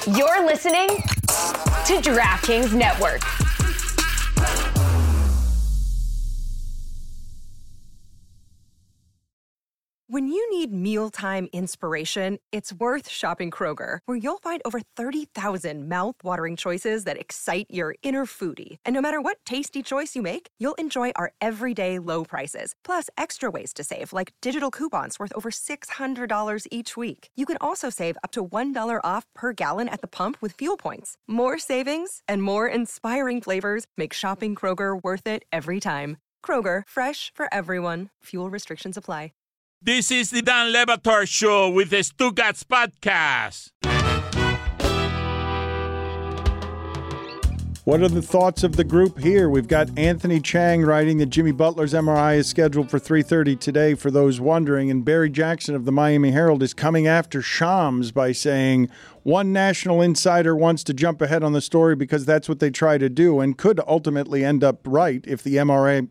You're listening to DraftKings Network. When you need mealtime inspiration, it's worth shopping Kroger, where you'll find over 30,000 mouth-watering choices that excite your inner foodie. And no matter what tasty choice you make, you'll enjoy our everyday low prices, plus extra ways to save, like digital coupons worth over $600 each week. You can also save up to $1 off per gallon at the pump with fuel points. More savings and more inspiring flavors make shopping Kroger worth it every time. Kroger, fresh for everyone. Fuel restrictions apply. This is the Dan Le Batard Show with the Stugats Podcast. What are the thoughts of the group here? We've got Anthony Chang writing that Jimmy Butler's MRI is scheduled for 3:30 today, for those wondering. And Barry Jackson of the Miami Herald is coming after Shams by saying one national insider wants to jump ahead on the story because that's what they try to do and could ultimately end up right if the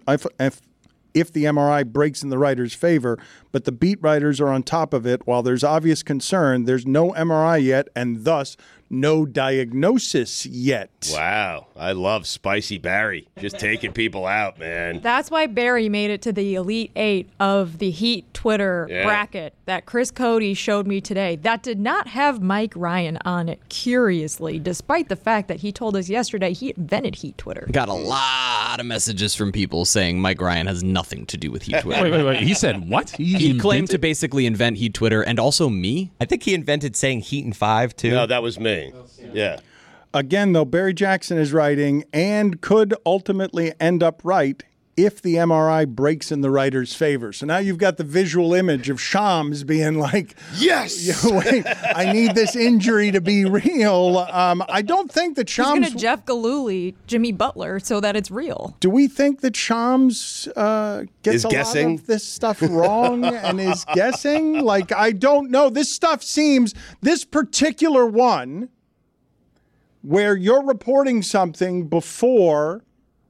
MRI breaks in the writer's favor, but the beat writers are on top of it. While there's obvious concern, there's no MRI yet, and thus no diagnosis yet. Wow. I love Spicy Barry. Just taking people out, man. That's why Barry made it to the Elite Eight of the Heat Twitter bracket that Chris Cody showed me today. That did not have Mike Ryan on it, curiously, despite the fact that he told us yesterday he invented Heat Twitter. Got a lot of messages from people saying Mike Ryan has nothing to do with Heat Twitter. Wait. He said what? He claimed to basically invent Heat Twitter, and also me. I think he invented saying Heat and 5, too. No, that was me. Yeah. Again, though, Barry Jackson is writing and could ultimately end up right if the MRI breaks in the writer's favor. So now you've got the visual image of Shams being like, yes, wait, I need this injury to be real. I don't think that Shams... He's going to Jeff Gillooly, Jimmy Butler, so that it's real. Do we think that Shams gets guessing lot of this stuff wrong and is guessing? Like, I don't know. This stuff seems, this particular one, where you're reporting something before,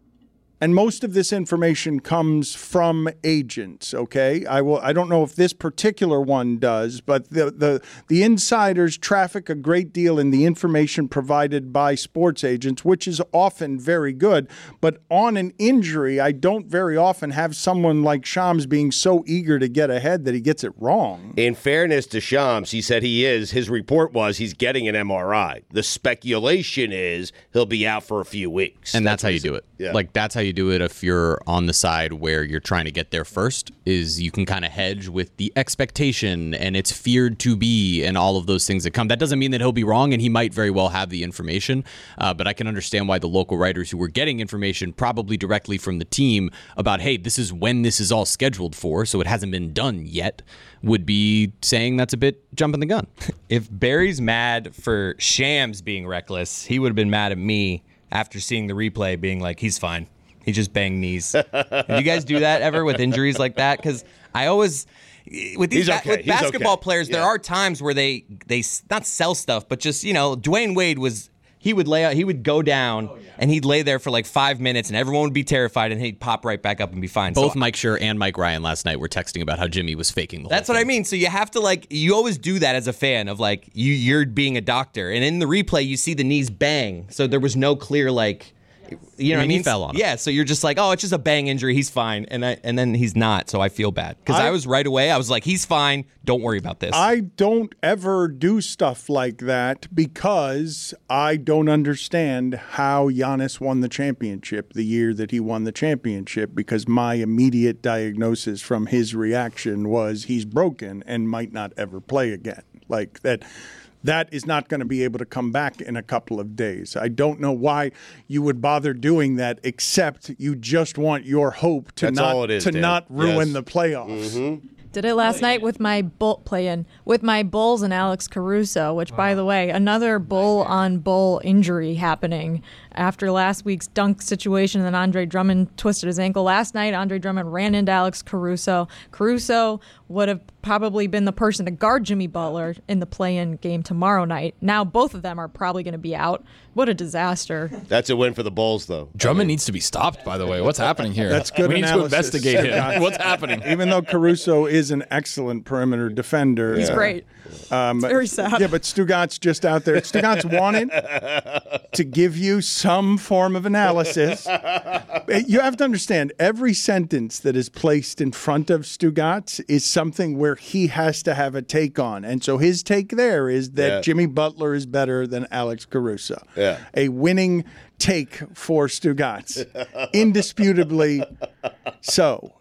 and most of this information comes from agents, okay? I don't know if this particular one does, but the insiders traffic a great deal in the information provided by sports agents, which is often very good. But on an injury, I don't very often have someone like Shams being so eager to get ahead that he gets it wrong. In fairness to Shams, he said his report was he's getting an MRI. The speculation is he'll be out for a few weeks. And that's how you do it. Yeah. Like, that's how you do it if you're on the side where you're trying to get there first, is you can kind of hedge with the expectation and it's feared to be and all of those things that come. That doesn't mean that he'll be wrong, and he might very well have the information, but I can understand why the local writers who were getting information probably directly from the team about, hey, this is when this is all scheduled for, so it hasn't been done yet, would be saying that's a bit jumping the gun. If Barry's mad for Shams being reckless, he would have been mad at me after seeing the replay being like, he's fine. He just banged knees. Do you guys do that ever with injuries like that? Because I always, with basketball players, there are times where they not sell stuff, but just, Dwayne Wade he would go down and he'd lay there for like 5 minutes and everyone would be terrified and he'd pop right back up and be fine. Both Mike Schur and Mike Ryan last night were texting about how Jimmy was faking the whole That's what I mean. So you have to you always do that as a fan of you're being a doctor. And in the replay, you see the knees bang. So there was no clear you know what I mean? He fell on him. Yeah, so you're just like, oh, it's just a bang injury. He's fine. And then he's not, so I feel bad. Because I was right away. I was like, he's fine. Don't worry about this. I don't ever do stuff like that because I don't understand how Giannis won the championship the year that he won the championship, because my immediate diagnosis from his reaction was he's broken and might not ever play again. Like that. That is not going to be able to come back in a couple of days. I don't know why you would bother doing that, except you just want your hope to not ruin the playoffs. Mm-hmm. Did it last night with my Bulls and Alex Caruso, which, by the way, another bull-on-bull injury happening after last week's dunk situation. And then Andre Drummond twisted his ankle. Last night, Andre Drummond ran into Alex Caruso. Caruso would have probably been the person to guard Jimmy Butler in the play-in game tomorrow night. Now both of them are probably going to be out. What a disaster. That's a win for the Bulls, though. Drummond needs to be stopped, by the way. What's happening here? That's good We need analysis. to investigate him. What's happening? Even though Caruso is an excellent perimeter defender. He's great. It's very sad. Yeah, but Stugat's just out there. Stugat's wanted to give you some form of analysis. You have to understand, every sentence that is placed in front of Stugat's is something where he has to have a take on. And so his take there is that Jimmy Butler is better than Alex Caruso. Yeah. A winning take for Stugat's. Indisputably so.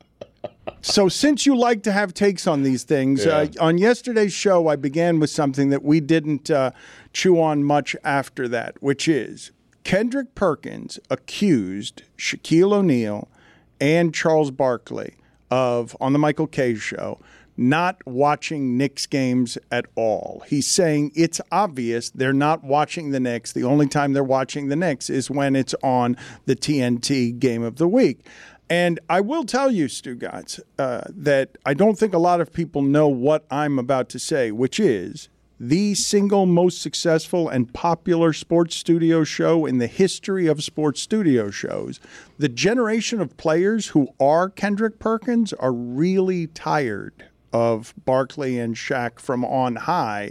So since you like to have takes on these things, on yesterday's show, I began with something that we didn't chew on much after that, which is Kendrick Perkins accused Shaquille O'Neal and Charles Barkley of, on the Michael Kay show, not watching Knicks games at all. He's saying it's obvious they're not watching the Knicks. The only time they're watching the Knicks is when it's on the TNT Game of the Week. And I will tell you, Stugatz, that I don't think a lot of people know what I'm about to say, which is the single most successful and popular sports studio show in the history of sports studio shows. The generation of players who are Kendrick Perkins are really tired of Barkley and Shaq from on high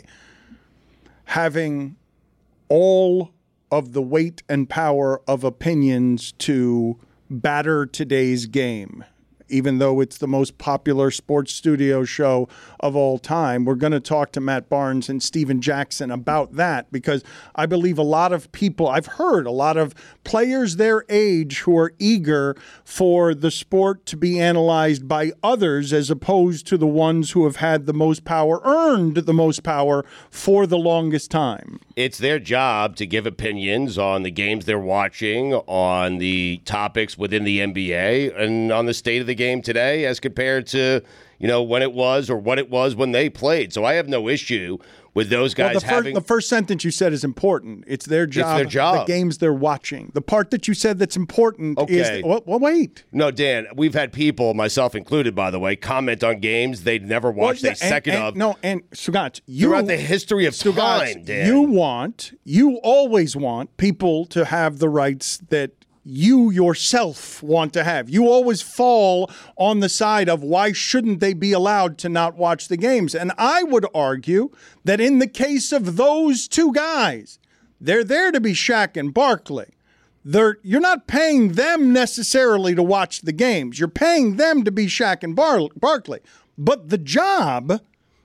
having all of the weight and power of opinions to batter today's game. Even though it's the most popular sports studio show of all time. We're going to talk to Matt Barnes and Steven Jackson about that because I believe a lot of people, I've heard a lot of players their age who are eager for the sport to be analyzed by others as opposed to the ones who have had the most power, earned the most power for the longest time. It's their job to give opinions on the games they're watching, on the topics within the NBA, and on the state of the game today as compared to, when it was or what it was when they played. So I have no issue with those guys having... The first sentence you said is important. It's their job. It's their job. The games they're watching. The part that you said that's important is... Well, wait. No, Dan, we've had people, myself included, by the way, comment on games they'd never watched a second of. No, and Stugatz, throughout the history of time, Dan. You always want people to have the rights that you yourself want to have. You always fall on the side of why shouldn't they be allowed to not watch the games? And I would argue that in the case of those two guys, they're there to be Shaq and Barkley. You're not paying them necessarily to watch the games. You're paying them to be Shaq and Barkley. But the job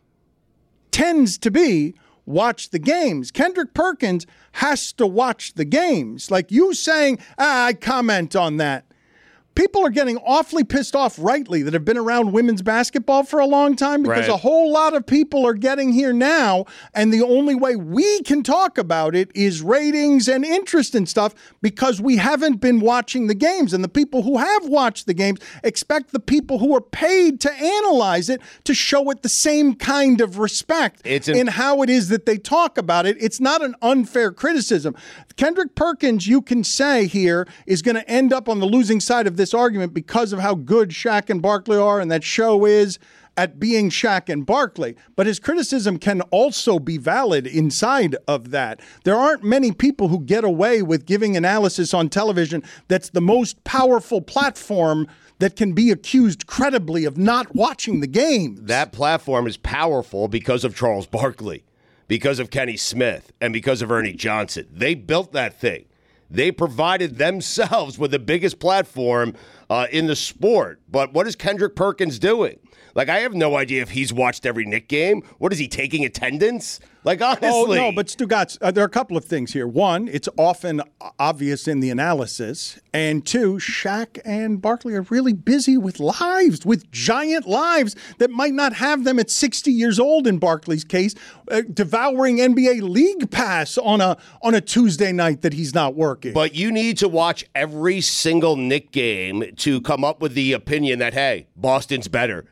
tends to be watch the games. Kendrick Perkins has to watch the games. Like you saying, I comment on that. People are getting awfully pissed off, rightly, that have been around women's basketball for a long time because a whole lot of people are getting here now, and the only way we can talk about it is ratings and interest and stuff because we haven't been watching the games. And the people who have watched the games expect the people who are paid to analyze it to show it the same kind of respect in how it is that they talk about it. It's not an unfair criticism. Kendrick Perkins, you can say here, is going to end up on the losing side of this argument because of how good Shaq and Barkley are, and that show is at being Shaq and Barkley. But his criticism can also be valid inside of that. There aren't many people who get away with giving analysis on television that's the most powerful platform that can be accused credibly of not watching the game. That platform is powerful because of Charles Barkley, because of Kenny Smith, and because of Ernie Johnson. They built that thing. They provided themselves with the biggest platform in the sport. But what is Kendrick Perkins doing? Like, I have no idea if he's watched every Knick game. What is he, taking attendance? Like, honestly. Oh, no, but Stugatz, there are a couple of things here. One, it's often obvious in the analysis. And two, Shaq and Barkley are really busy with lives, with giant lives that might not have them at 60 years old in Barkley's case, devouring NBA League Pass on a Tuesday night that he's not working. But you need to watch every single Knick game to come up with the opinion that, hey, Boston's better.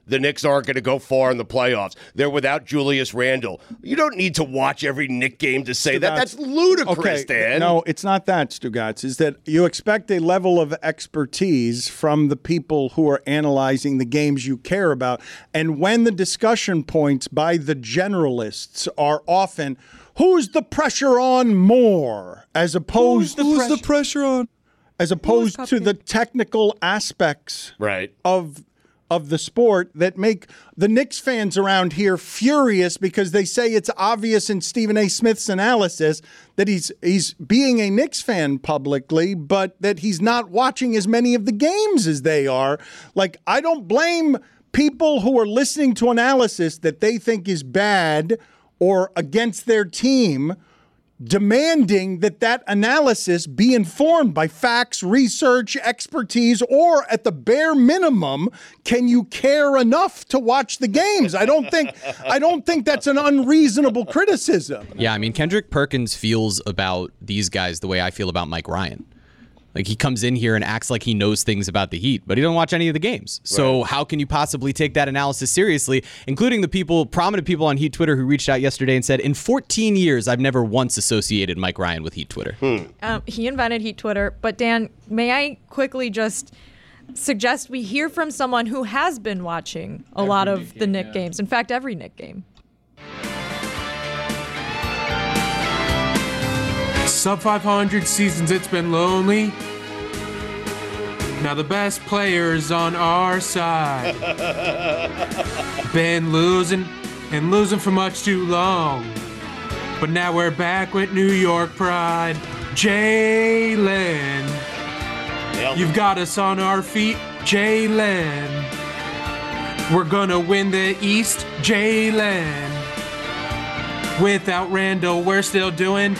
the Knicks aren't going to go far in the playoffs. They're without Julius Randle. You don't need to watch every Knick game to say that. That's ludicrous, Dan. No, it's not that, Stugotz. Is that you expect a level of expertise from the people who are analyzing the games you care about. And when the discussion points by the generalists are often, who's the pressure on more, as opposed who's the pressure on? As opposed to the technical aspects of the sport that make the Knicks fans around here furious because they say it's obvious in Stephen A. Smith's analysis that he's being a Knicks fan publicly, but that he's not watching as many of the games as they are. Like, I don't blame people who are listening to analysis that they think is bad or against their team, demanding that analysis be informed by facts, research, expertise, or at the bare minimum, can you care enough to watch the games? I don't think that's an unreasonable criticism. Yeah, I mean, Kendrick Perkins feels about these guys the way I feel about Mike Ryan. Like, he comes in here and acts like he knows things about the Heat, but he doesn't watch any of the games. So how can you possibly take that analysis seriously, including the prominent people on Heat Twitter who reached out yesterday and said, in 14 years, I've never once associated Mike Ryan with Heat Twitter. He invented Heat Twitter. But, Dan, may I quickly just suggest we hear from someone who has been watching a lot of the Knick games. In fact, every Knick game. Sub 500 seasons, it's been lonely. Now the best players on our side. Been losing and losing for much too long. But now we're back with New York pride. Jalen, you've got us on our feet. Jalen, we're gonna win the East. Jalen. Without Randall, we're still doing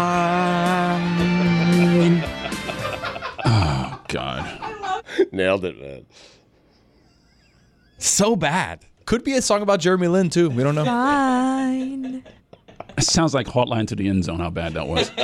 fine. Oh, God. Nailed it, man. So bad. Could be a song about Jeremy Lin, too. We don't know. Fine. It sounds like Hotline to the End Zone, how bad that was.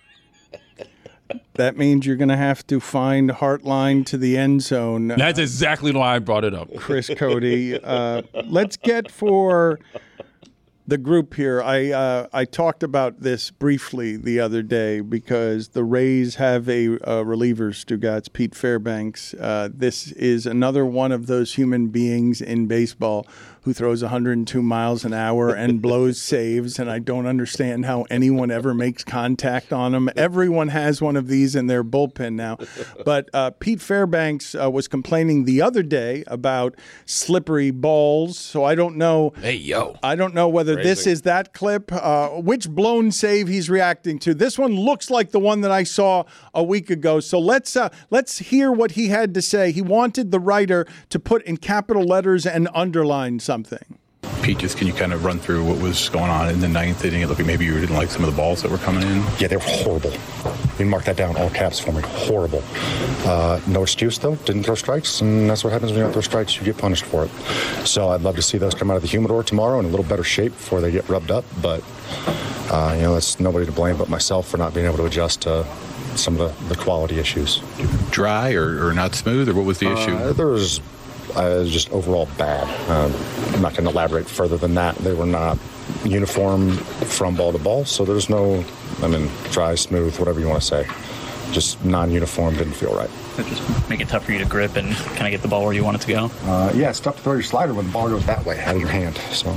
That means you're going to have to find Heartline to the End Zone. That's exactly why I brought it up. Chris Cody. Let's get for the group here. I talked about this briefly the other day because the Rays have a reliever, Stugotz, Pete Fairbanks. This is another one of those human beings in baseball who throws 102 miles an hour and blows saves, and I don't understand how anyone ever makes contact on him. Everyone has one of these in their bullpen now. But Pete Fairbanks was complaining the other day about slippery balls, so I don't know. Hey, yo. I don't know whether this is that clip, which blown save he's reacting to. This one looks like the one that I saw a week ago, so let's hear what he had to say. He wanted the writer to put in capital letters and underline something. Pete, just can you kind of run through what was going on in the ninth inning? It looked like maybe you didn't like some of the balls that were coming in. Yeah, they were horrible. You mark that down all caps for me. Horrible. No excuse, though. Didn't throw strikes, and that's what happens when you don't throw strikes. You get punished for it. So I'd love to see those come out of the humidor tomorrow in a little better shape before they get rubbed up. But, that's nobody to blame but myself for not being able to adjust to some of the quality issues. Dry or not smooth, or what was the issue? There was just overall bad. I'm not going to elaborate further than that. They were not uniform from ball to ball, so there's no, dry, smooth, whatever you want to say. Just non-uniform, didn't feel right. That just make it tough for you to grip and kind of get the ball where you want it to go? Yeah, it's tough to throw your slider when the ball goes that way out of your hand. So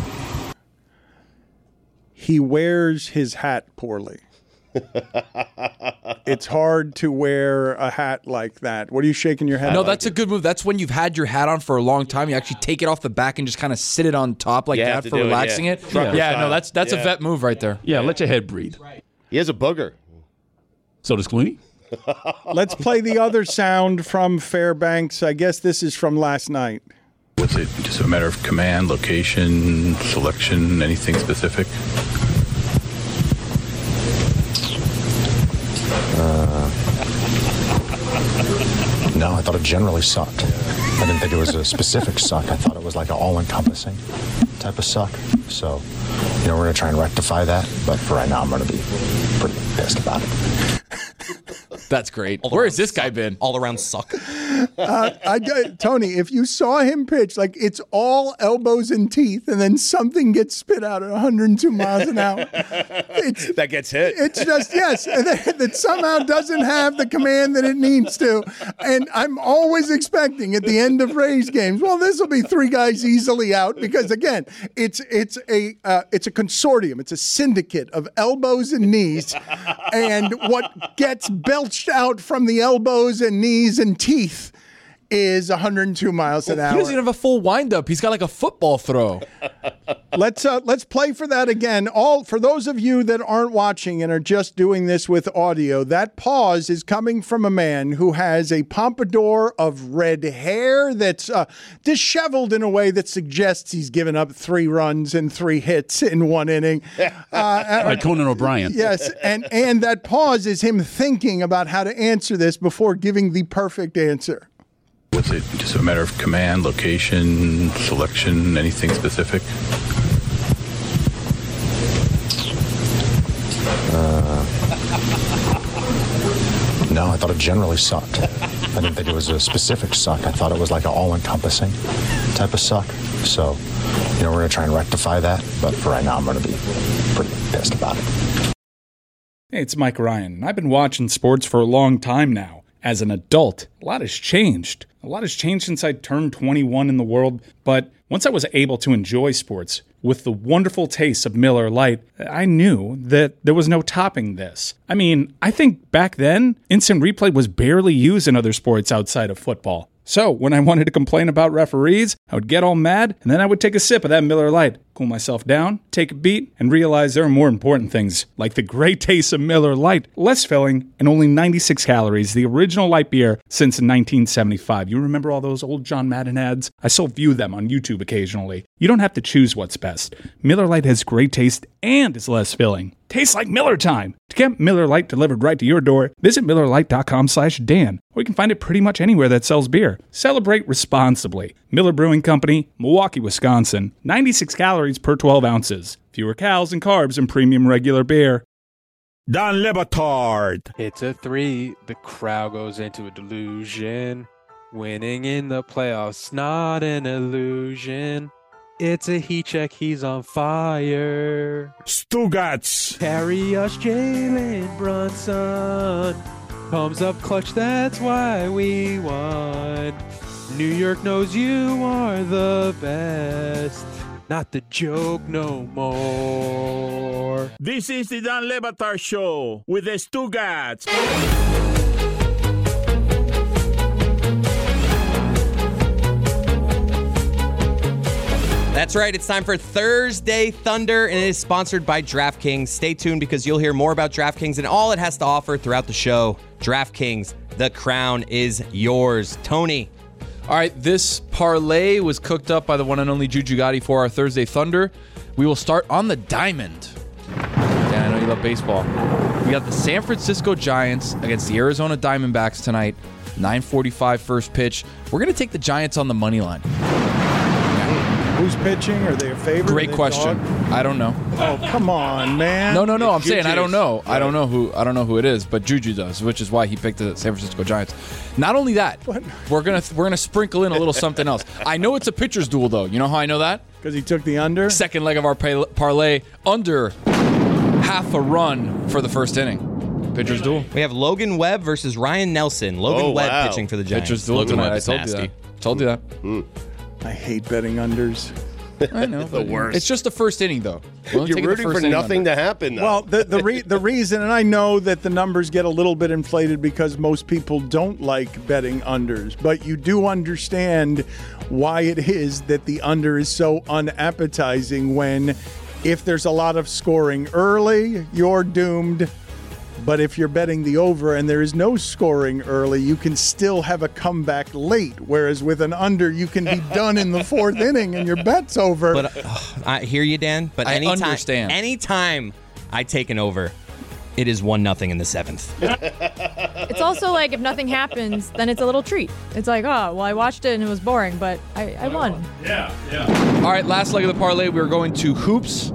he wears his hat poorly. It's hard to wear a hat like that. What are you shaking your head? No, that's a good move. That's when you've had your hat on for a long time. You actually take it off the back and just kind of sit it on top like that for relaxing it. No, that's a vet move right there. Yeah, let your head breathe. He has a booger. So does Clooney. Let's play the other sound from Fairbanks. I guess this is from last night. Was it just a matter of command, location, selection, anything specific? No, I thought it generally sucked. I didn't think it was a specific suck. I thought it was like an all-encompassing type of suck. So, we're going to try and rectify that. But for right now, I'm going to be pretty pissed about it. That's great. Where has this guy been? All around suck. Tony, if you saw him pitch, like it's all elbows and teeth, and then something gets spit out at 102 miles an hour. That gets hit. It's just, yes, that somehow doesn't have the command that it needs to. And I'm always expecting at the end of Rays games, well, this will be 3 guys easily out because, again, it's a consortium. It's a syndicate of elbows and knees. And what gets belched out from the elbows and knees and teeth is 102 miles an hour. He doesn't even have a full windup. He's got like a football throw. Let's play for that again. For those of you that aren't watching and are just doing this with audio, that pause is coming from a man who has a pompadour of red hair that's disheveled in a way that suggests he's given up 3 runs and 3 hits in 1 inning. Like Conan O'Brien. Yes, and that pause is him thinking about how to answer this before giving the perfect answer. Was it just a matter of command, location, selection, anything specific? No, I thought it generally sucked. I didn't think it was a specific suck. I thought it was like an all-encompassing type of suck. So, we're going to try and rectify that. But for right now, I'm going to be pretty pissed about it. Hey, it's Mike Ryan. I've been watching sports for a long time now. As an adult, a lot has changed. A lot has changed since I turned 21 in the world, but once I was able to enjoy sports with the wonderful taste of Miller Lite, I knew that there was no topping this. I mean, I think back then, instant replay was barely used in other sports outside of football. So when I wanted to complain about referees, I would get all mad, and then I would take a sip of that Miller Lite, cool myself down, take a beat, and realize there are more important things, like the great taste of Miller Lite, less filling, and only 96 calories, the original light beer since 1975. You remember all those old John Madden ads? I still view them on YouTube occasionally. You don't have to choose what's best. Miller Lite has great taste and is less filling. Tastes like Miller time. To get Miller Lite delivered right to your door, visit MillerLite.com/Dan, or you can find it pretty much anywhere that sells beer. Celebrate responsibly. Miller Brewing Company, Milwaukee, Wisconsin. 96 calories per 12 ounces. Fewer calories and carbs than premium regular beer. Dan Le Batard. It's a 3. The crowd goes into a delusion. Winning in the playoffs, not an illusion. It's a heat check, he's on fire. Stugats. Carry us, Jalen Brunson. Comes up clutch, that's why we won. New York knows you are the best. Not the joke no more. This is the Dan Le Batard Show with the Stugats. That's right. It's time for Thursday Thunder, and it is sponsored by DraftKings. Stay tuned because you'll hear more about DraftKings and all it has to offer throughout the show. DraftKings, the crown is yours. Tony. All right, this parlay was cooked up by the one and only Juju Gotti for our Thursday Thunder. We will start on the diamond. Dan, I know you love baseball. We got the San Francisco Giants against the Arizona Diamondbacks tonight. 9:45 first pitch. We're going to take the Giants on the money line. Who's pitching? Are they a favorite? Great question. I don't know. Oh, come on, man. No. I'm saying I don't know. I don't know who it is, but Juju does, which is why he picked the San Francisco Giants. Not only that, we're gonna sprinkle in a little something else. I know it's a pitcher's duel, though. You know how I know that? Because he took the under. Second leg of our parlay, under half a run for the first inning. Pitcher's duel. We have Logan Webb versus Ryan Nelson. Logan Webb pitching for the Giants. Pitcher's duel tonight. I told you that. I hate betting unders. I know. The worst. It's just the first inning, though. You're rooting for nothing to happen, though. Well, the reason, and I know that the numbers get a little bit inflated because most people don't like betting unders, but you do understand why it is that the under is so unappetizing when if there's a lot of scoring early, you're doomed. But if you're betting the over and there is no scoring early, you can still have a comeback late. Whereas with an under, you can be done in the 4th inning and your bet's over. But I hear you, Dan. But I understand. Anytime I take an over, it is 1-0 in the 7th. It's also like if nothing happens, then it's a little treat. It's like, oh, well, I watched it and it was boring, but I won. Yeah. All right, last leg of the parlay, we're going to hoops.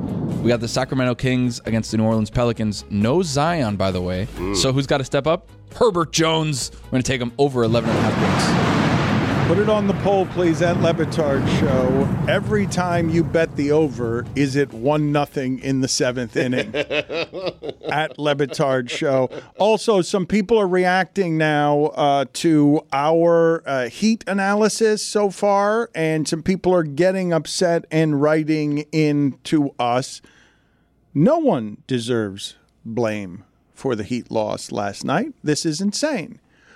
We got the Sacramento Kings against the New Orleans Pelicans. No Zion, by the way. So who's got to step up? Herbert Jones. We're going to take him over 11.5 wins. Put it on the poll, please, at Le Batard Show. Every time you bet the over, is it 1-0 in the 7th inning? At Le Batard Show. Also, some people are reacting now to our Heat analysis so far, and some people are getting upset and writing in to us. No one deserves blame for the Heat loss last night. This is insane.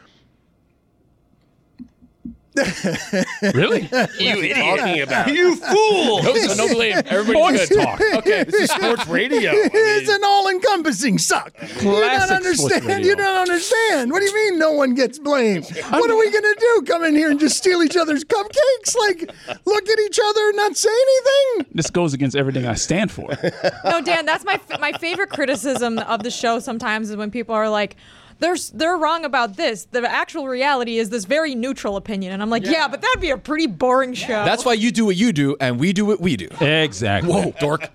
Really? You idiot. Talking about? You fool! No blame. Everybody's good talk. Okay, this is sports radio. It's an all-encompassing suck. You don't understand. You don't understand. What do you mean no one gets blamed? What are we going to do? Come in here and just steal each other's cupcakes? Like, look at each other and not say anything? This goes against everything I stand for. No, Dan, that's my favorite criticism of the show sometimes is when people are like, they're wrong about this. The actual reality is this very neutral opinion. And I'm like, yeah, but that'd be a pretty boring show. That's why you do what you do, and we do what we do. Exactly. Whoa, dork.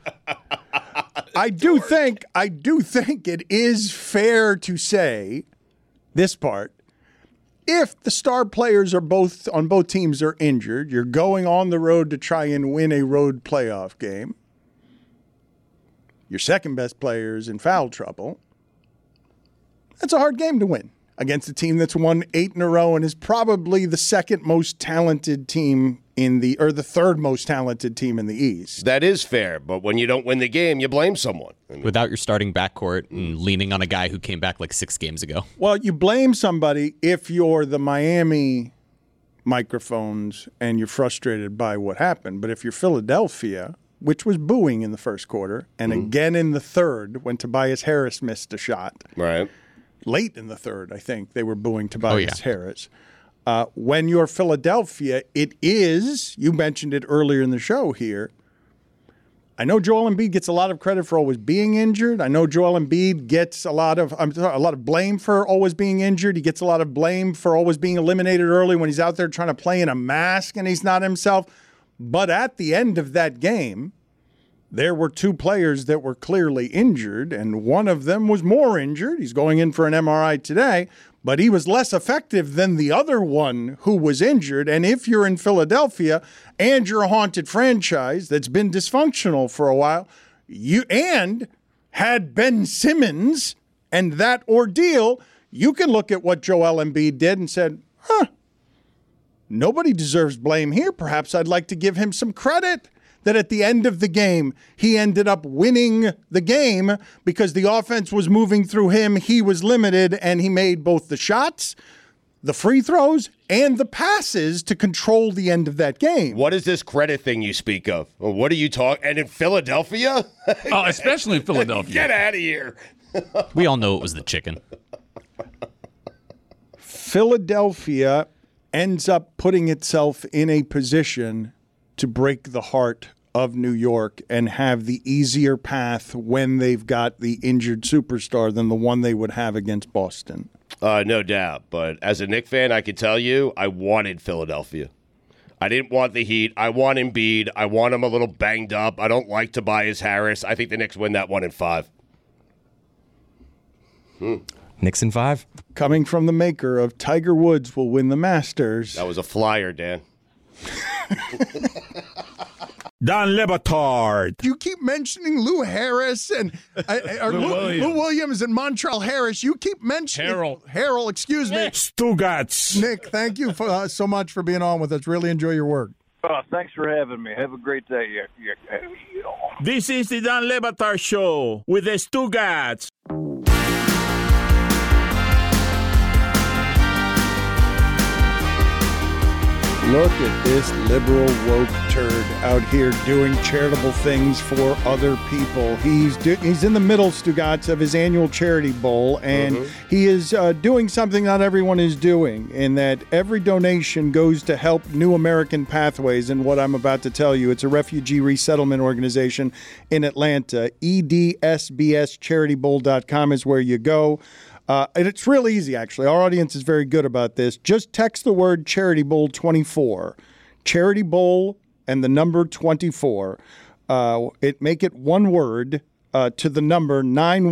I do think it is fair to say this part. If the star players are on both teams are injured, you're going on the road to try and win a road playoff game. Your second best player is in foul trouble. That's a hard game to win against a team that's won 8 in a row and is probably the second most talented team the third most talented team in the East. That is fair, but when you don't win the game, you blame someone. Without your starting backcourt and leaning on a guy who came back like 6 games ago. Well, you blame somebody if you're the Miami microphones and you're frustrated by what happened. But if you're Philadelphia, which was booing in the first quarter, and again in the third when Tobias Harris missed a shot. Right. Late in the third, I think, they were booing Tobias Harris. When you're Philadelphia, it is, you mentioned it earlier in the show here, I know Joel Embiid gets a lot of credit for always being injured. I know Joel Embiid gets a lot of blame for always being injured. He gets a lot of blame for always being eliminated early when he's out there trying to play in a mask and he's not himself. But at the end of that game, there were 2 players that were clearly injured, and one of them was more injured. He's going in for an MRI today, but he was less effective than the other one who was injured. And if you're in Philadelphia and you're a haunted franchise that's been dysfunctional for a while, you and had Ben Simmons and that ordeal, you can look at what Joel Embiid did and said, nobody deserves blame here. Perhaps I'd like to give him some credit that at the end of the game, he ended up winning the game because the offense was moving through him. He was limited, and he made both the shots, the free throws, and the passes to control the end of that game. What is this credit thing you speak of? What are you talking? And in Philadelphia? Oh, especially in Philadelphia. Get out of here. We all know it was the chicken. Philadelphia ends up putting itself in a position to break the heart of New York and have the easier path when they've got the injured superstar than the one they would have against Boston. No doubt. But as a Knicks fan, I can tell you I wanted Philadelphia. I didn't want the Heat. I want Embiid. I want him a little banged up. I don't like Tobias Harris. I think the Knicks win that one in 5. Knicks in 5. Coming from the maker of Tiger Woods will win the Masters. That was a flyer, Dan. Dan Le Batard. You keep mentioning Lou Harris and Lou Williams and Montrell Harris. You keep mentioning Harrell, excuse me. Stugats. Nick, thank you so much for being on with us. Really enjoy your work. Thanks for having me. Have a great day. This is the Dan Le Batard Show with the Stugats. Look at this liberal woke turd out here doing charitable things for other people. He's in the middle, Stugats, of his annual charity bowl, and he is doing something not everyone is doing, in that every donation goes to help New American Pathways. And what I'm about to tell you, it's a refugee resettlement organization in Atlanta. EDSBSCharityBowl.com is where you go. And it's real easy, actually. Our audience is very good about this. Just text the word Charity Bowl 24. Charity Bowl and the number 24. Make it one word to the number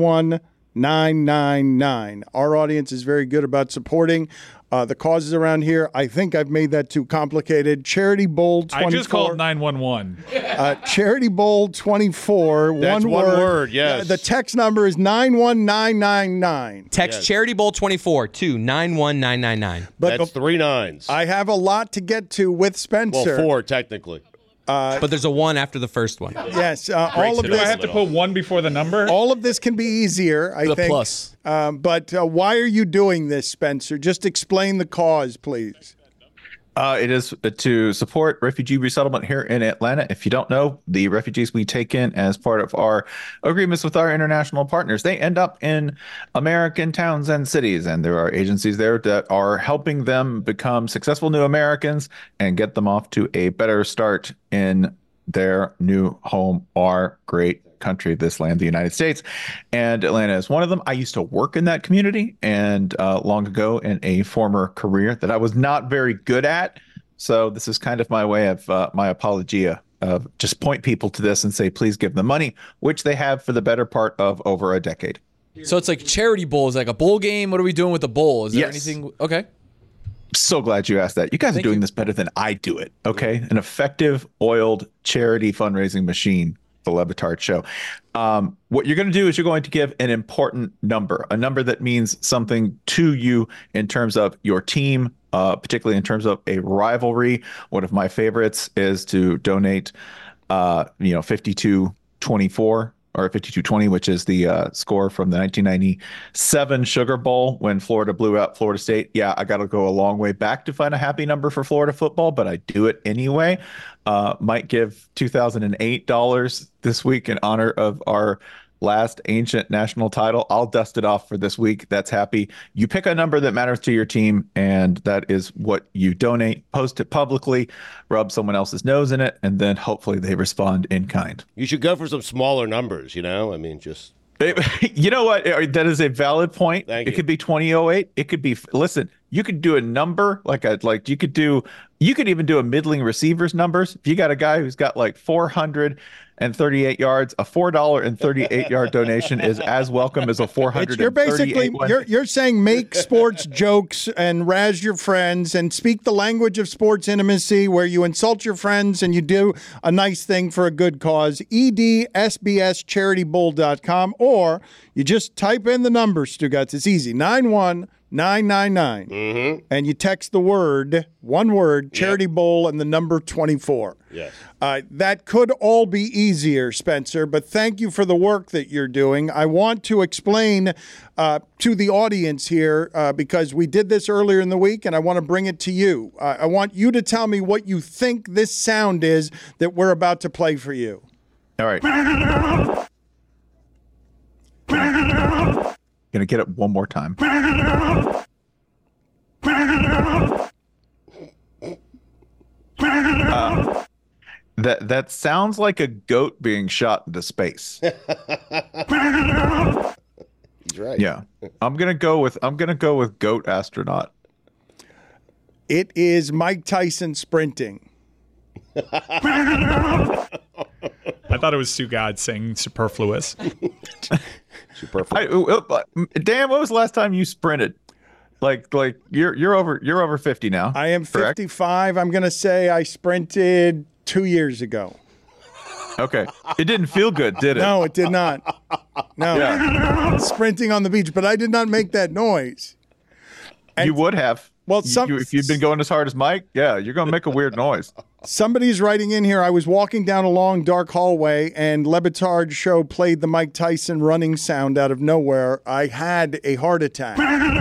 91999. Our audience is very good about supporting the causes around here. I think I've made that too complicated. Charity Bowl 24. I just called 911. Charity Bowl 24. That's one word, yes. The text number is 91999. Text Charity Bowl 24 to 91999. That's 3 9s. I have a lot to get to with Spencer. Well, 4 technically. But there's a 1 after the first one. Yes, all of Do this. I have to put 1 before the number? All of this can be easier, I think. The plus. But why are you doing this, Spencer? Just explain the cause, please. It is to support refugee resettlement here in Atlanta. If you don't know, the refugees we take in as part of our agreements with our international partners, they end up in American towns and cities. And there are agencies there that are helping them become successful new Americans and get them off to a better start in their new home, our great country, this land, the United States. And Atlanta is one of them. I used to work in that community and long ago in a former career that I was not very good at. So this is kind of my way of my apologia of just point people to this and say, please give them money, which they have for the better part of over a decade. So it's like Charity Bowl is like a bowl game. What are we doing with the bowl? Is there anything? Okay. So glad you asked that. You guys are doing this better than I do it. Okay. An effective, oiled charity fundraising machine. The Le Batard Show. What you're going to do is you're going to give an important number, a number that means something to you in terms of your team, particularly in terms of a rivalry. One of my favorites is to donate, 52-24 or 52-20, which is the score from the 1997 Sugar Bowl when Florida blew out Florida State. Yeah, I got to go a long way back to find a happy number for Florida football, but I do it anyway. Might give $2,008 this week in honor of our last ancient national title. I'll dust it off for this week. That's happy. You pick a number that matters to your team, and that is what you donate. Post it publicly, rub someone else's nose in it, and then hopefully they respond in kind. You should go for some smaller numbers, I mean, just... You know what? That is a valid point. Thank you. It could be 2008. It could be, listen, you could do a number you could even do a middling receivers numbers. If you got a guy who's got like 438 yards, a $4.38 donation is as welcome as a 438. You're saying make sports jokes and razz your friends and speak the language of sports intimacy where you insult your friends and you do a nice thing for a good cause. EDSBSCharityBowl.com, or you just type in the number, Stugotz. It's easy. 91999. And you text the word, one word, Charity Bowl and the number 24. Yes. That could all be easier, Spencer, but thank you for the work that you're doing. I want to explain to the audience here, because we did this earlier in the week, and I want to bring it to you. I want you to tell me what you think this sound is that we're about to play for you. All right. Gonna get it one more time. That sounds like a goat being shot into space. He's right. Yeah, I'm gonna go with goat astronaut. It is Mike Tyson sprinting. I thought it was Stugotz saying superfluous. Dan, when was the last time you sprinted? Like you're over 50 now. I am 55. I'm gonna say I sprinted 2 years ago. Okay. It didn't feel good, did it? No, it did not. No. Yeah. Sprinting on the beach, but I did not make that noise. And you would have. Well, if you'd been going as hard as Mike, yeah, you're going to make a weird noise. Somebody's writing in here, I was walking down a long, dark hallway, and Le Batard Show played the Mike Tyson running sound out of nowhere. I had a heart attack.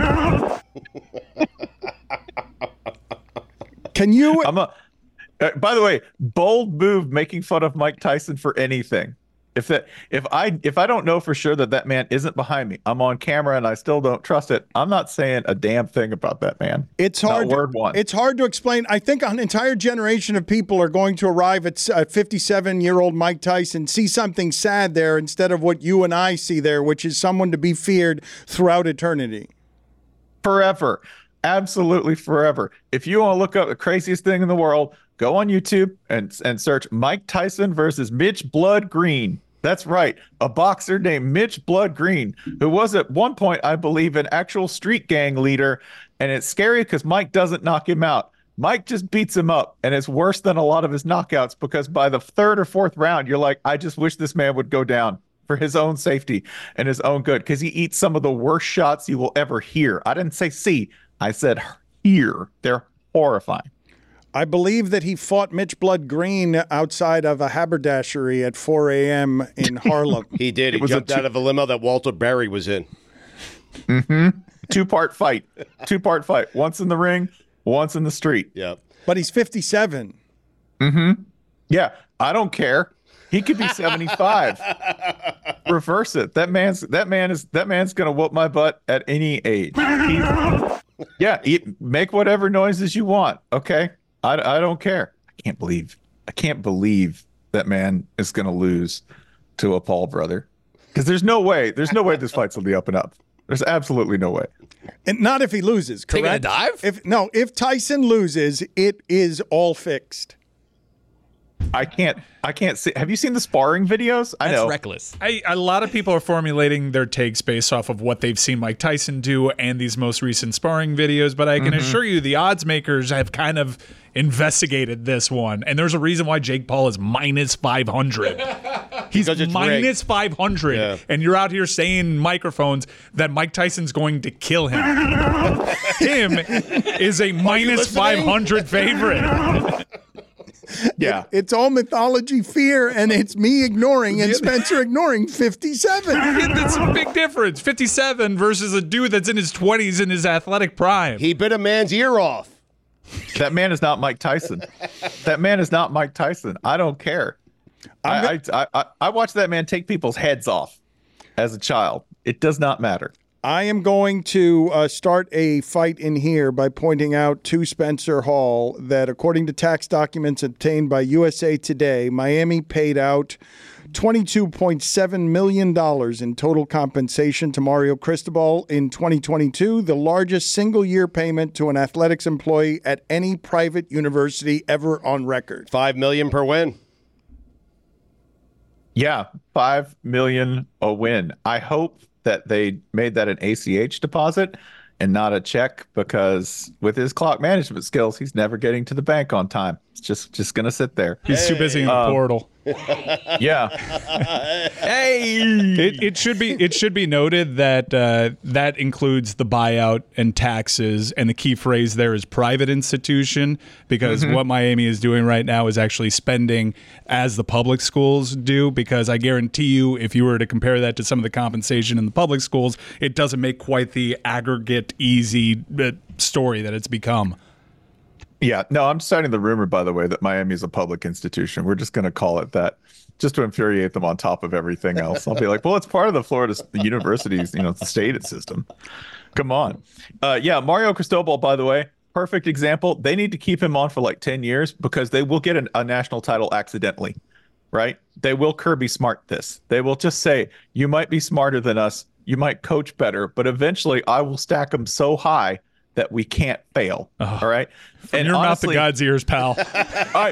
Can you... by the way, bold move making fun of Mike Tyson for anything. If I don't know for sure that man isn't behind me, I'm on camera and I still don't trust it, I'm not saying a damn thing about that man. It's hard. It's hard to explain. I think an entire generation of people are going to arrive at 57-year-old Mike Tyson, see something sad there instead of what you and I see there, which is someone to be feared throughout eternity. Forever. Absolutely forever. If you want to look up the craziest thing in the world, Go on YouTube and search Mike Tyson versus Mitch Blood Green. That's right. A boxer named Mitch Blood Green, who was at one point, I believe, an actual street gang leader. And it's scary because Mike doesn't knock him out. Mike just beats him up, and it's worse than a lot of his knockouts because by the third or fourth round, you're like, I just wish this man would go down for his own safety and his own good because he eats some of the worst shots you will ever hear. I didn't say see, I said hear. They're horrifying. I believe that he fought Mitch Blood Green outside of a haberdashery at 4 a.m. in Harlem. He did. He jumped out of a limo that Walter Berry was in. Mm-hmm. Two-part fight. Once in the ring, once in the street. Yep. But he's 57. Mm-hmm. Yeah, I don't care. He could be 75. Reverse it. That man's gonna whoop my butt at any age. Make whatever noises you want. Okay, I don't care. I can't believe that man is gonna lose to a Paul brother because there's no way this fight's on the up and up. There's absolutely no way. And not if he loses, correct? Taking a dive? If Tyson loses, it is all fixed. I can't see. Have you seen the sparring videos? I know. That's reckless. A lot of people are formulating their takes based off of what they've seen Mike Tyson do and these most recent sparring videos, but I can assure you the odds makers have kind of investigated this one, and there's a reason why Jake Paul is minus 500. He's minus 500, and you're out here saying microphones that Mike Tyson's going to kill him. Him is a minus 500 favorite. Yeah. It's all mythology fear, and it's me ignoring and Spencer ignoring 57. That's a big difference. 57 versus a dude that's in his 20s in his athletic prime. He bit a man's ear off. That man is not Mike Tyson. I don't care. I watched that man take people's heads off as a child. It does not matter. I am going to start a fight in here by pointing out to Spencer Hall that according to tax documents obtained by USA Today, Miami paid out $22.7 million in total compensation to Mario Cristobal in 2022, the largest single-year payment to an athletics employee at any private university ever on record. $5 million per win. Yeah, $5 million a win. I hope that they made that an ACH deposit and not a check because with his clock management skills, he's never getting to the bank on time. It's just going to sit there. He's too busy in the portal. Yeah. Hey. It should be noted that that includes the buyout and taxes, and the key phrase there is private institution, because what Miami is doing right now is actually spending as the public schools do, because I guarantee you if you were to compare that to some of the compensation in the public schools, it doesn't make quite the aggregate easy story that it's become. Yeah, no, I'm starting the rumor, by the way, that Miami is a public institution. We're just going to call it that just to infuriate them on top of everything else. I'll be like, well, it's part of the Florida university's, the stated system. Come on. Yeah, Mario Cristobal, by the way, perfect example. They need to keep him on for like 10 years because they will get a national title accidentally, right? They will Kirby Smart this. They will just say, you might be smarter than us. You might coach better, but eventually I will stack them so high that we can't fail. All right. From your mouth to God's ears, pal. All right.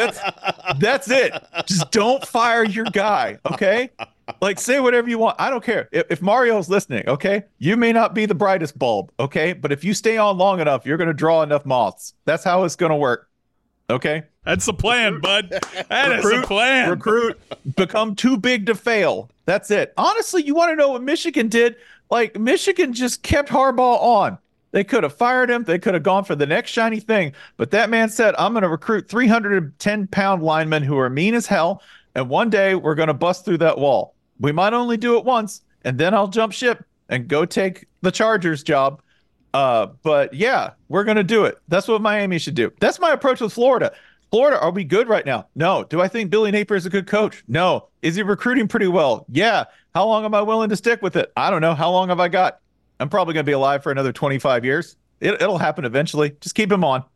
That's it. Just don't fire your guy. Okay. Like, say whatever you want. I don't care. If Mario's listening, okay, you may not be the brightest bulb. Okay. But if you stay on long enough, you're going to draw enough moths. That's how it's going to work. Okay. That's the plan, bud. That is the plan. Recruit, become too big to fail. That's it. Honestly, you want to know what Michigan did? Like, Michigan just kept Harbaugh on. They could have fired him. They could have gone for the next shiny thing. But that man said, I'm going to recruit 310-pound linemen who are mean as hell, and one day we're going to bust through that wall. We might only do it once, and then I'll jump ship and go take the Chargers job. But, yeah, we're going to do it. That's what Miami should do. That's my approach with Florida. Florida, are we good right now? No. Do I think Billy Napier is a good coach? No. Is he recruiting pretty well? Yeah. How long am I willing to stick with it? I don't know. How long have I got? I'm probably going to be alive for another 25 years. It'll happen eventually. Just keep him on.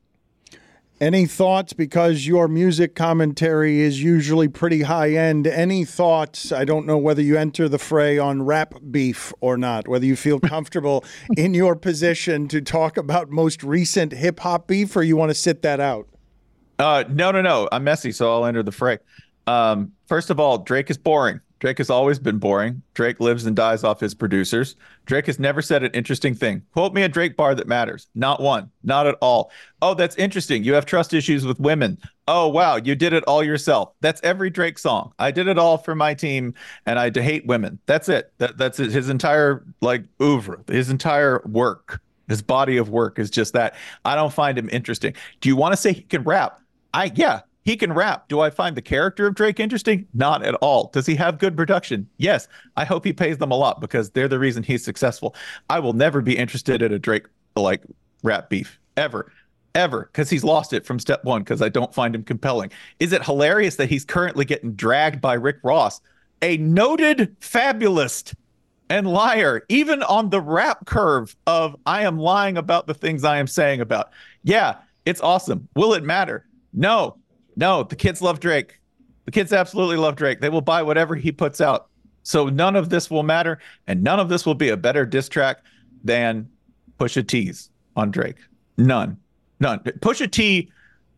Any thoughts? Because your music commentary is usually pretty high end. Any thoughts? I don't know whether you enter the fray on rap beef or not, whether you feel comfortable in your position to talk about most recent hip hop beef, or you want to sit that out. No. I'm messy, so I'll enter the fray. First of all, Drake is boring. Drake has always been boring. Drake lives and dies off his producers. Drake has never said an interesting thing. Quote me a Drake bar that matters. Not one. Not at all. Oh, that's interesting. You have trust issues with women. Oh, wow. You did it all yourself. That's every Drake song. I did it all for my team, and I hate women. That's it. That's it. His entire oeuvre, his entire work, his body of work is just that. I don't find him interesting. Do you want to say he can rap? Yeah. He can rap. Do I find the character of Drake interesting? Not at all. Does he have good production? Yes. I hope he pays them a lot because they're the reason he's successful. I will never be interested in a Drake rap beef ever, because he's lost it from step one because I don't find him compelling. Is it hilarious that he's currently getting dragged by Rick Ross, a noted fabulist and liar, even on the rap curve of I am lying about the things I am saying about? Yeah, it's awesome. Will it matter? No, the kids love Drake. The kids absolutely love Drake. They will buy whatever he puts out. So none of this will matter, and none of this will be a better diss track than Pusha T's on Drake. None. Pusha T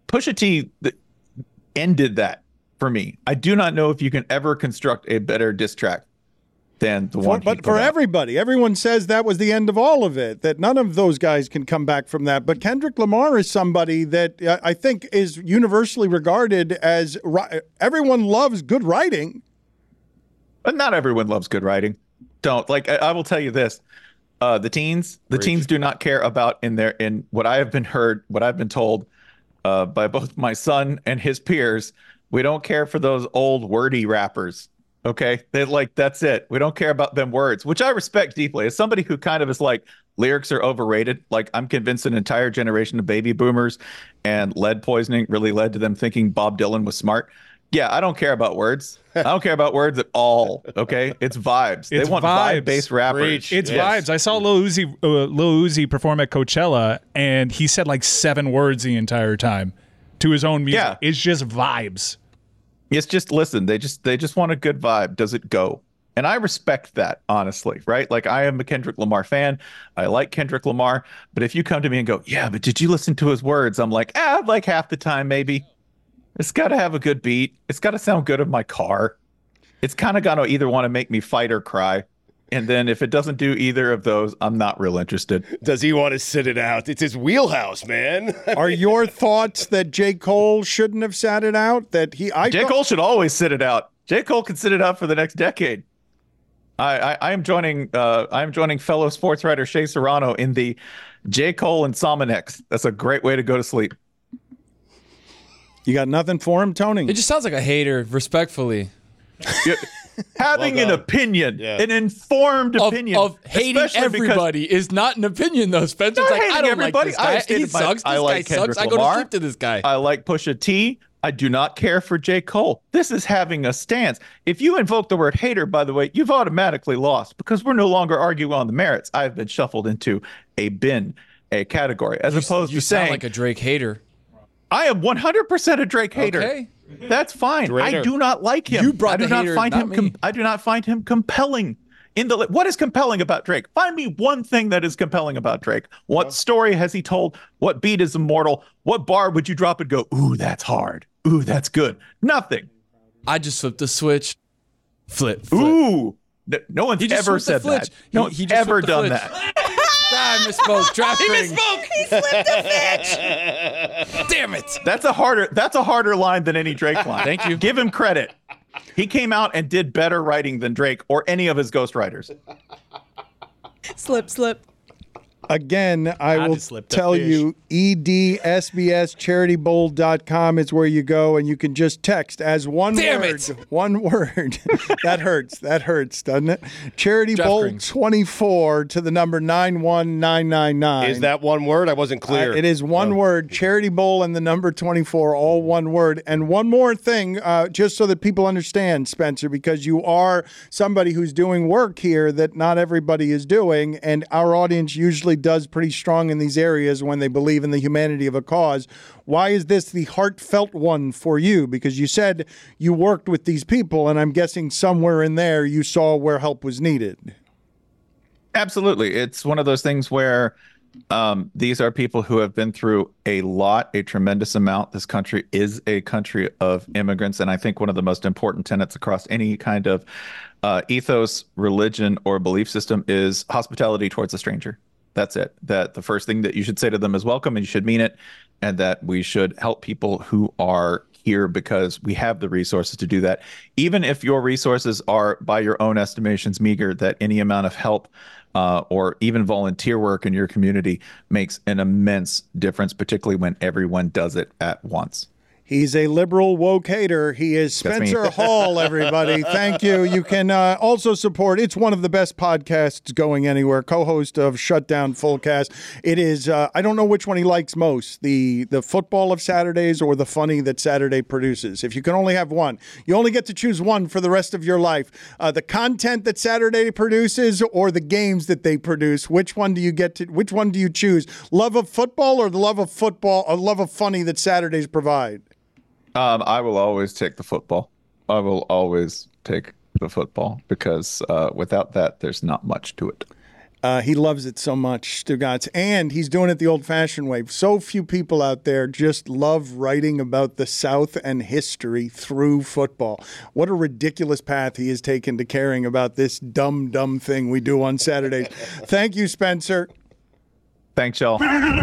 ended that for me. I do not know if you can ever construct a better diss track than the one. But for everybody, everyone says that was the end of all of it, that none of those guys can come back from that. But Kendrick Lamar is somebody that I think is universally regarded as everyone loves good writing. But not everyone loves good writing. I will tell you this. The teens do not care about in what I have been told by both my son and his peers. We don't care for those old wordy rappers. Okay, that's it. We don't care about them words, which I respect deeply. As somebody who kind of is lyrics are overrated. I'm convinced an entire generation of baby boomers and lead poisoning really led to them thinking Bob Dylan was smart. Yeah, I don't care about words. I don't care about words at all. Okay, it's vibes. They want vibe-based rappers. It's vibes. I saw Lil Uzi perform at Coachella, and he said 7 words the entire time to his own music. Yeah. It's just vibes. It's just, listen, they just want a good vibe. Does it go? And I respect that, honestly, right? I am a Kendrick Lamar fan. I like Kendrick Lamar. But if you come to me and go, yeah, but did you listen to his words? I'm half the time, maybe. It's got to have a good beat. It's got to sound good in my car. It's kind of got to either want to make me fight or cry. And then if it doesn't do either of those, I'm not real interested. Does he want to sit it out? It's his wheelhouse, man. Are your thoughts that J. Cole shouldn't have sat it out? J. Cole should always sit it out. J. Cole can sit it out for the next decade. I am joining fellow sports writer Shea Serrano in the J. Cole and Somanex. That's a great way to go to sleep. You got nothing for him, Tony? It just sounds like a hater, respectfully. Having an opinion, an informed opinion of hating everybody is not an opinion, though. Spencer's I don't everybody. Like this guy. He sucks. This guy sucks. I go to sleep to this guy. I like Pusha T. I do not care for J. Cole. This is having a stance. If you invoke the word hater, by the way, you've automatically lost because we're no longer arguing on the merits. I've been shuffled into a bin, a category, as opposed to saying like a Drake hater. I am 100% a Drake hater. Okay. That's fine. I do not like him. You brought the hater, not me. I do not find him compelling. What is compelling about Drake? Find me one thing that is compelling about Drake. What story has he told? What beat is immortal? What bar would you drop and go, ooh, that's hard. Ooh, that's good. Nothing. I just flipped the switch. Flip. Ooh. No one's ever said that. No one's ever done that. I misspoke. Draft He ring. misspoke. He flipped a switch. Damn it. That's a harder line than any Drake line. Thank you. Give him credit. He came out and did better writing than Drake or any of his ghostwriters. Slip. Again, I will tell you, EDSBSCharityBowl.com is where you go, and you can just text as one word. One word. That hurts, doesn't it? Charity Bowl 24 to the number 91999. Is that one word? I wasn't clear. It is one word. Charity Bowl and the number 24, all one word. And one more thing, just so that people understand, Spencer, because you are somebody who's doing work here that not everybody is doing, and our audience usually does pretty strong in these areas when they believe in the humanity of a cause. Why is this the heartfelt one for you? Because you said you worked with these people, and I'm guessing somewhere in there you saw where help was needed. Absolutely. It's one of those things where These are people who have been through a tremendous amount. This country is a country of immigrants. And I think one of the most important tenets across any kind of ethos, religion, or belief system is hospitality towards a stranger. That's it. That the first thing that you should say to them is welcome, and you should mean it. And that we should help people who are here because we have the resources to do that. Even if your resources are, by your own estimations, meager, that any amount of help or even volunteer work in your community makes an immense difference, particularly when everyone does it at once. He's a liberal woke hater. He is Spencer Hall, everybody. Thank you. You can also support, it's one of the best podcasts going anywhere, co-host of Shutdown Fullcast. It is, I don't know which one he likes most, the football of Saturdays or the funny that Saturday produces. If you can only have one, you only get to choose one for the rest of your life. The content that Saturday produces or the games that they produce, which one do you choose? Love of football or the love of football, or love of funny that Saturdays provide? I will always take the football. I will always take the football because without that, there's not much to it. He loves it so much, Stugotz, and he's doing it the old-fashioned way. So few people out there just love writing about the South and history through football. What a ridiculous path he has taken to caring about this dumb thing we do on Saturdays. Thank you, Spencer. Thanks, y'all.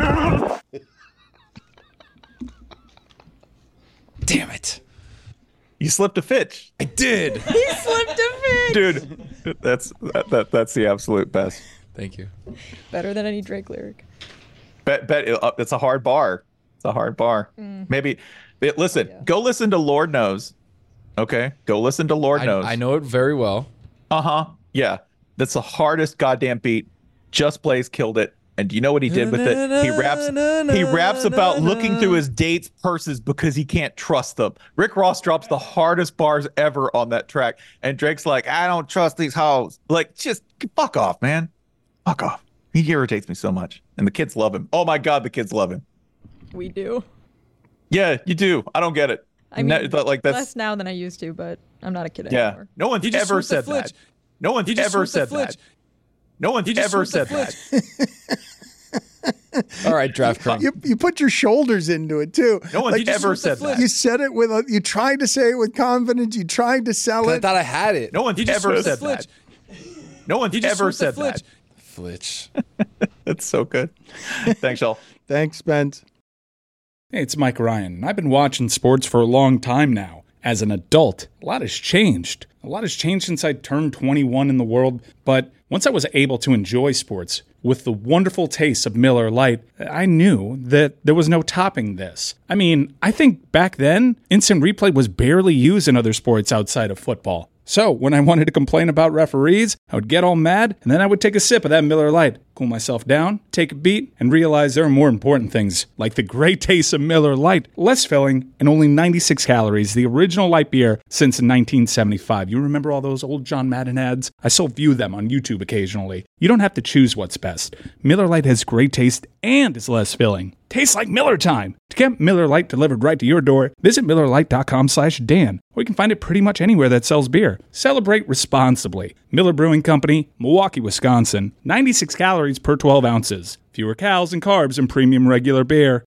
Damn it. You slipped a Fitch. I did. He slipped a Fitch. Dude, that's the absolute best. Thank you. Better than any Drake lyric. Bet it's a hard bar. It's a hard bar. Maybe listen, go listen to Lord Knows. Okay? Go listen to Lord Knows. I know it very well. Uh-huh. Yeah. That's the hardest goddamn beat. Just Blaze killed it. And do you know what he did with it? He raps about looking through his dates' purses because he can't trust them. Rick Ross drops the hardest bars ever on that track. And Drake's like, I don't trust these hoes. Like, just fuck off, man. Fuck off. He irritates me so much. And the kids love him. Oh my God, the kids love him. We do. Yeah, you do. I don't get it. I mean, like that's less now than I used to, but I'm not a kid anymore. No one's ever said that. No one's ever said that. No one's ever said that. All right, Draft Crane. You put your shoulders into it too. No one's ever said that. You said it you tried to say it with confidence. You tried to sell it. I thought I had it. No one's ever said that. No one's ever said that. Flitch. That's so good. Thanks, y'all. Thanks, Spence. Hey, it's Mike Ryan. I've been watching sports for a long time now. As an adult, a lot has changed. A lot has changed since I turned 21 in the world, but once I was able to enjoy sports with the wonderful taste of Miller Lite, I knew that there was no topping this. I mean, I think back then, instant replay was barely used in other sports outside of football. So when I wanted to complain about referees, I would get all mad, and then I would take a sip of that Miller Lite, cool myself down, take a beat, and realize there are more important things, like the great taste of Miller Lite, less filling, and only 96 calories, the original light beer since 1975. You remember all those old John Madden ads? I still view them on YouTube occasionally. You don't have to choose what's best. Miller Lite has great taste and is less filling. Tastes like Miller time. To get Miller Lite delivered right to your door, visit MillerLite.com/Dan, or you can find it pretty much anywhere that sells beer. Celebrate responsibly. Miller Brewing Company, Milwaukee, Wisconsin. 96 calories per 12 ounces. Fewer calories and carbs than premium regular beer.